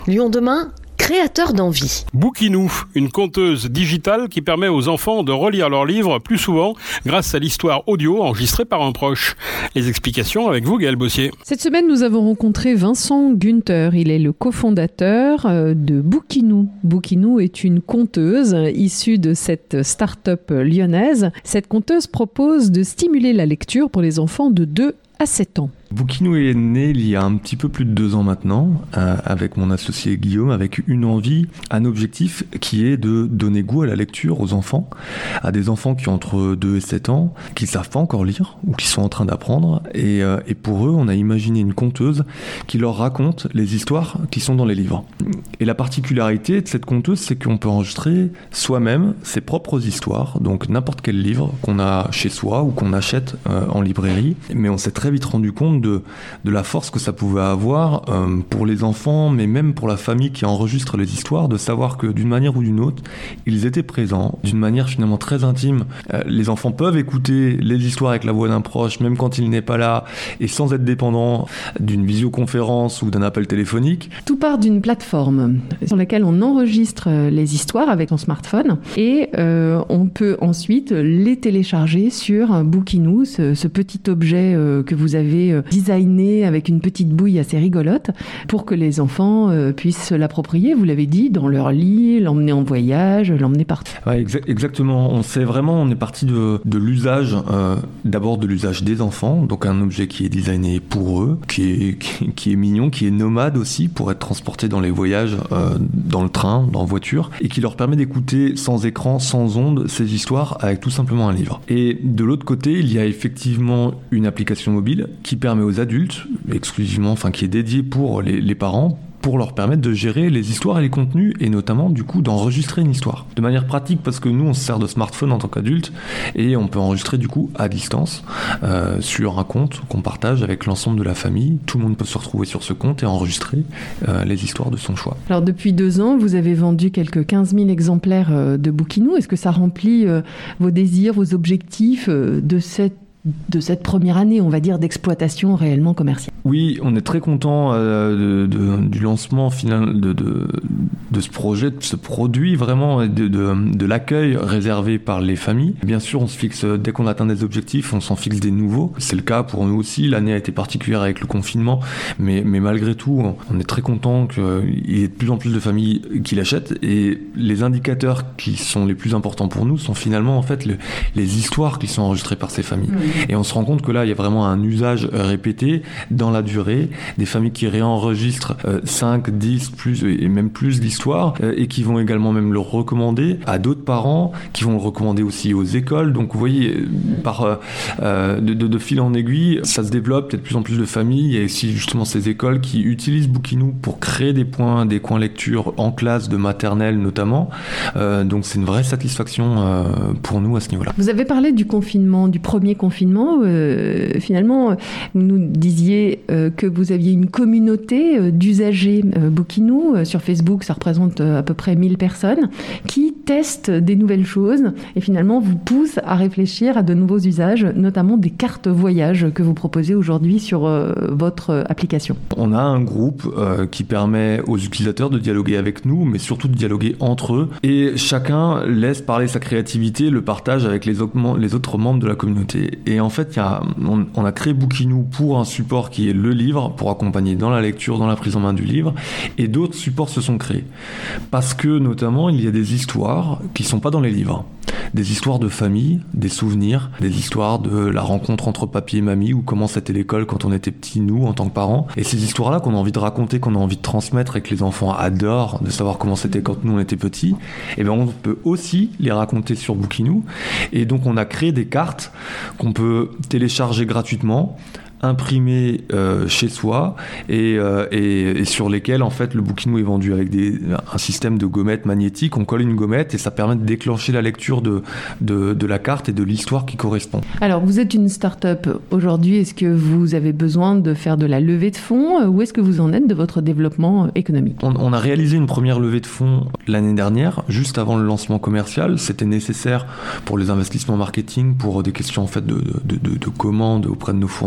Lyon demain, créateur d'envie. Bookinou, une conteuse digitale qui permet aux enfants de relire leurs livres plus souvent grâce à l'histoire audio enregistrée par un proche. Les explications avec vous, Gaël Bossier. Cette semaine, nous avons rencontré Vincent Günther. Il est le cofondateur de Bookinou. Bookinou est une conteuse issue de cette start-up lyonnaise. Cette conteuse propose de stimuler la lecture pour les enfants de 2 à 7 ans. Bookinou est né il y a un petit peu plus de 2 ans maintenant, avec mon associé Guillaume, avec une envie, un objectif qui est de donner goût à la lecture aux enfants, à des enfants qui ont entre 2 et 7 ans, qui ne savent pas encore lire ou qui sont en train d'apprendre. Et pour eux, on a imaginé une conteuse qui leur raconte les histoires qui sont dans les livres. Et la particularité de cette conteuse, c'est qu'on peut enregistrer soi-même ses propres histoires, donc n'importe quel livre qu'on a chez soi ou qu'on achète en librairie. Mais on s'est très vite rendu compte de la force que ça pouvait avoir pour les enfants, mais même pour la famille qui enregistre les histoires, de savoir que d'une manière ou d'une autre, ils étaient présents, d'une manière finalement très intime. Les enfants peuvent écouter les histoires avec la voix d'un proche, même quand il n'est pas là, et sans être dépendant d'une visioconférence ou d'un appel téléphonique. Tout part d'une plateforme sur laquelle on enregistre les histoires avec son smartphone et on peut ensuite les télécharger sur Bookinou, ce petit objet que vous avez designé avec une petite bouille assez rigolote pour que les enfants puissent se l'approprier, vous l'avez dit, dans leur lit, l'emmener en voyage, l'emmener partout. Ouais, exactement. On est parti de l'usage, d'abord de l'usage des enfants, donc un objet qui est designé pour eux, qui est mignon, qui est nomade aussi pour être transporté dans les voyages, dans le train, dans la voiture, et qui leur permet d'écouter sans écran, sans ondes, ces histoires avec tout simplement un livre. Et de l'autre côté, il y a effectivement une application mobile qui permet aux adultes, exclusivement, qui est dédiée pour les parents, pour leur permettre de gérer les histoires et les contenus, et notamment, du coup, d'enregistrer une histoire. De manière pratique, parce que nous, on se sert de smartphone en tant qu'adulte, et on peut enregistrer, du coup, à distance, sur un compte qu'on partage avec l'ensemble de la famille. Tout le monde peut se retrouver sur ce compte et enregistrer les histoires de son choix. Alors, depuis 2 ans, vous avez vendu quelques 15 000 exemplaires de Bookinou. Est-ce que ça remplit vos désirs, vos objectifs de cette première année, on va dire, d'exploitation réellement commerciale? Oui, on est très content du lancement final de ce projet, de ce produit, vraiment, de l'accueil réservé par les familles. Bien sûr, on se fixe, dès qu'on atteint des objectifs, on s'en fixe des nouveaux. C'est le cas pour nous aussi. L'année a été particulière avec le confinement, mais malgré tout, on est très content qu'il y ait de plus en plus de familles qui l'achètent. Et les indicateurs qui sont les plus importants pour nous sont finalement, en fait, les histoires qui sont enregistrées par ces familles. Et on se rend compte que là, il y a vraiment un usage répété dans la durée, des familles qui réenregistrent 5, 10, plus et même plus d'histoires, et qui vont également même le recommander à d'autres parents, qui vont le recommander aussi aux écoles. Donc vous voyez, de fil en aiguille, ça se développe, peut-être de plus en plus de familles. Il y a aussi justement ces écoles qui utilisent Bookinou pour créer des coins lecture en classe de maternelle notamment. Donc c'est une vraie satisfaction pour nous à ce niveau-là. Vous avez parlé du confinement, du premier confinement. Finalement, vous nous disiez que vous aviez une communauté d'usagers Bookinou. Sur Facebook, ça représente à peu près 1000 personnes qui testent des nouvelles choses et finalement vous poussent à réfléchir à de nouveaux usages, notamment des cartes voyage que vous proposez aujourd'hui sur votre application. On a un groupe qui permet aux utilisateurs de dialoguer avec nous, mais surtout de dialoguer entre eux, et chacun laisse parler sa créativité, le partage avec les autres membres de la communauté. Et en fait, on a créé Bookinou pour un support qui est le livre, pour accompagner dans la lecture, dans la prise en main du livre, et d'autres supports se sont créés. Parce que, notamment, il y a des histoires qui ne sont pas dans les livres. Des histoires de famille, des souvenirs, des histoires de la rencontre entre papy et mamie, ou comment c'était l'école quand on était petits, nous, en tant que parents. Et ces histoires-là qu'on a envie de raconter, qu'on a envie de transmettre et que les enfants adorent, de savoir comment c'était quand nous on était petits, et bien on peut aussi les raconter sur Bookinou. Et donc on a créé des cartes qu'on peut télécharger gratuitement, imprimés chez soi et sur lesquels en fait le Bookinou est vendu avec un système de gommettes magnétiques. On colle une gommette et ça permet de déclencher la lecture de la carte et de l'histoire qui correspond. Alors vous êtes une start-up aujourd'hui, est-ce que vous avez besoin de faire de la levée de fonds? Où est-ce que vous en êtes de votre développement économique? On a réalisé une première levée de fonds l'année dernière, juste avant le lancement commercial. C'était nécessaire pour les investissements marketing, pour des questions en fait de commandes auprès de nos fournisseurs.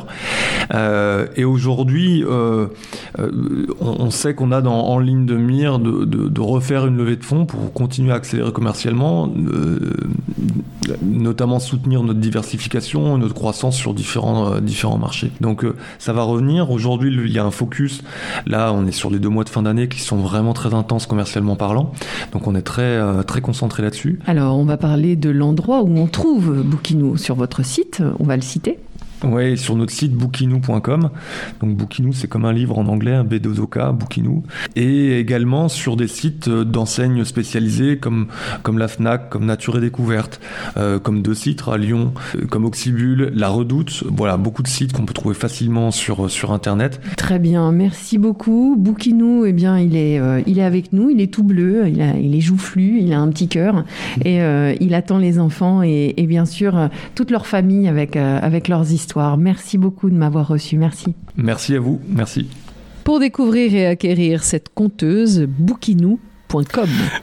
Et aujourd'hui, on sait qu'on a en ligne de mire de refaire une levée de fonds pour continuer à accélérer commercialement, notamment soutenir notre diversification et notre croissance sur différents marchés. Donc ça va revenir. Aujourd'hui, il y a un focus. Là, on est sur les 2 mois de fin d'année qui sont vraiment très intenses commercialement parlant. Donc on est très concentré là-dessus. Alors on va parler de l'endroit où on trouve Bookinou sur votre site. On va le citer. Oui, sur notre site bookinou.com. Donc Bookinou, c'est comme un livre en anglais, un B2OK, Bookinou. Et également sur des sites d'enseignes spécialisées comme la Fnac, comme Nature et Découverte, comme 2 sites à Lyon, comme Auxibule, La Redoute. Voilà, beaucoup de sites qu'on peut trouver facilement sur Internet. Très bien, merci beaucoup. Bookinou, eh bien, il est avec nous, il est tout bleu, il est joufflu, il a un petit cœur et il attend les enfants et bien sûr toute leur famille avec leurs histoires. Merci beaucoup de m'avoir reçu. Merci. Merci à vous. Merci. Pour découvrir et acquérir cette conteuse, bookinou.com.